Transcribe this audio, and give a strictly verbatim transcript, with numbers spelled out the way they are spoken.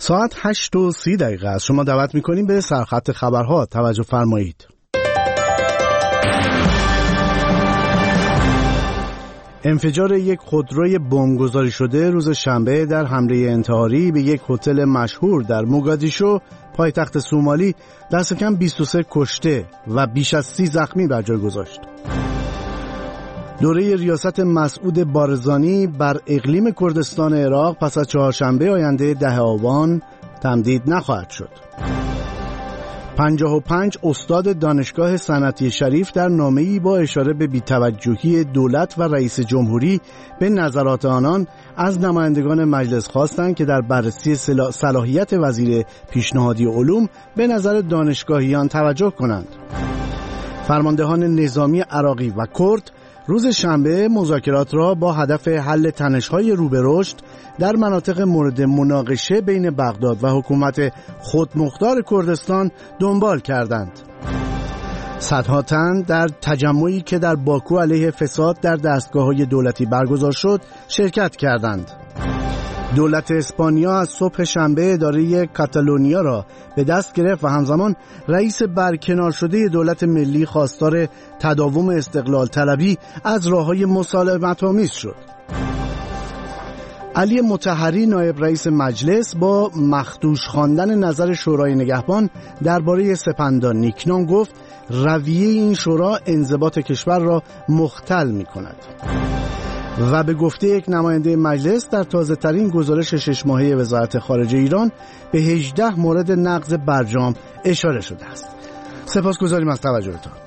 ساعت هشت و سی دقیقه است. شما دعوت میکنیم به سرخط خبرها توجه فرمایید. انفجار یک خودروی بمبگذاری شده روز شنبه در حمله انتحاری به یک هتل مشهور در موگادیشو پایتخت سومالی دست کم بیست و سه کشته و بیش از سی زخمی بر جای گذاشت. دوره ریاست مسعود بارزانی بر اقلیم کردستان عراق پس از چهارشنبه آینده ده آبان تمدید نخواهد شد. پنجاه و پنج استاد دانشگاه صنعتی شریف در نامه‌ای با اشاره به بی‌توجهی دولت و رئیس جمهوری به نظرات آنان از نمایندگان مجلس خواستند که در بررسی صلاحیت وزیر پیشنهادی علوم به نظر دانشگاهیان توجه کنند. فرماندهان نظامی عراقی و کرد روز شنبه مذاکرات را با هدف حل تنش‌های رو به رشد در مناطق مورد مناقشه بین بغداد و حکومت خودمختار کردستان دنبال کردند. صدها تن در تجمعی که در باکو علیه فساد در دستگاه‌های دولتی برگزار شد شرکت کردند. دولت اسپانیا از صبح شنبه اداره کاتالونیا را به دست گرفت و همزمان رئیس برکنار شده دولت ملی خواستار تداوم استقلال طلبی از راه‌های مسالمت‌آمیز شد. علی مطهری نایب رئیس مجلس با مخدوش خواندن نظر شورای نگهبان درباره سپندان نیکنام گفت رویه این شورا انضباط کشور را مختل می‌کند. و به گفته یک نماینده مجلس در تازه ترین گزارش شش ماهه وزارت خارجه ایران به هجده مورد نقض برجام اشاره شده است. سپاسگزاریم از توجهتان.